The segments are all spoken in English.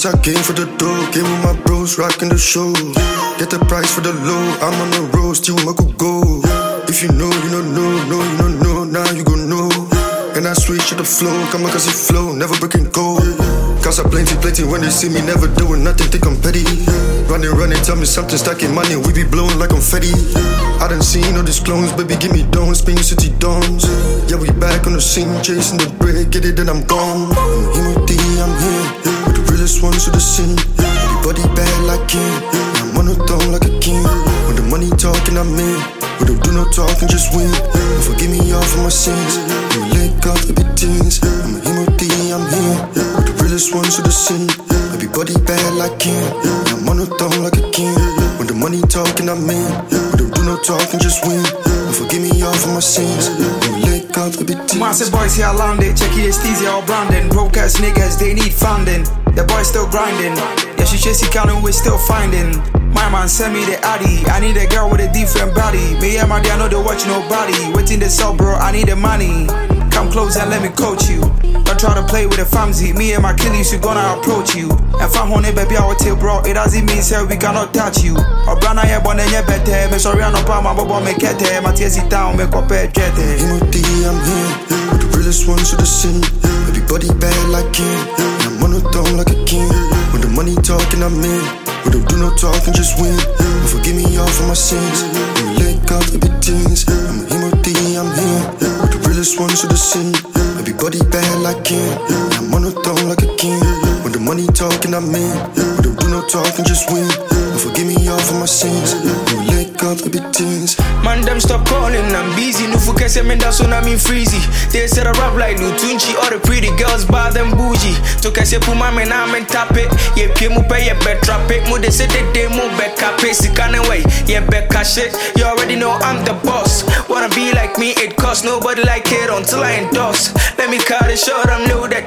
I came for the dough. Came with my bros, rocking the show. Get the price for the low. I'm on the road, still I could go. If you know, you don't know. No, you don't know, now you gon' know. And I switch to the flow, come on cause it flow, never breaking gold. Cause I plenty when they see me never doing nothing, think I'm petty. Running, tell me something, stacking money, we be blowing like confetti. I done seen all these clones, baby give me dons, Spain City dons. Yeah, we back on the scene, chasing the bread, get it then I'm gone. I'm Himo D, I'm here, with the realest ones to the scene. Everybody bad like him, I'm on the throne like a king. When the money talking, I'm in. We don't do no talking, just win. And forgive me all for my sins. We lick up the big things. I'm a Himo D, I'm here. With the realest ones to the scene. Everybody bad like him. I'm on the throne like a king. When the money talking, I'm in. We don't do no talking, just win. And forgive me all for my sins. We lick up the big things. Massive boys here landed. Check it, Steezy all branding. Broke ass niggas, they need funding. The boys still grinding. Yeah, she chasing counting, we still finding. My man send me the addy. I need a girl with a different body. Me and my dear know they watch nobody. Waiting the sell, bro, I need the money. Come close and let me coach you. Don't try to play with the family. Me and my kiddies, we gonna approach you. If I'm honey, baby, I will tell bro. It doesn't mean say we cannot touch you. Or brand I born and you better. Me sorry, I no problem, but make it. My tears it down, make up a jet. Himo D, I'm here. With the realest ones to the scene. Everybody bad like him. I'm on the throne like a king. When the money talking, I'm in. We don't do no talking, just win. And forgive me all for my sins. We lick up the big things. I'm a Himo D, I'm here. With the realest ones to the scene. Everybody bad like him. I'm on the throne like a king. When the money talking, I'm in. We don't do no talking, just win. And forgive me all for my sins. We lick up the big things. Man, them stop calling, I'm busy. No focus, I mean that's when I'm in freezy. They said I rap like Lutunchi. All the pretty girls bad and bougie. Took a sip of my man, I'm in tap it. Yeah, Pimu pay, yeah, bet trap it. Mo, they said they move back up it. See, can't away, yeah, back cash it. You already know I'm the boss. Wanna be like me, it costs nobody like it until I endorse. Let me cut it short, I'm loaded.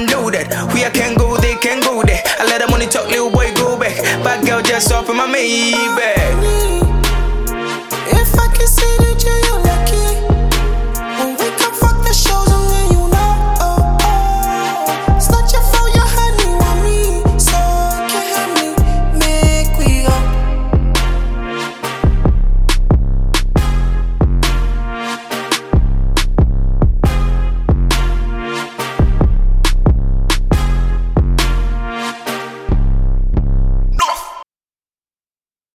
We can go, they can go there. I let the money talk, little boy, go back. Bad girl just off in my Maybach.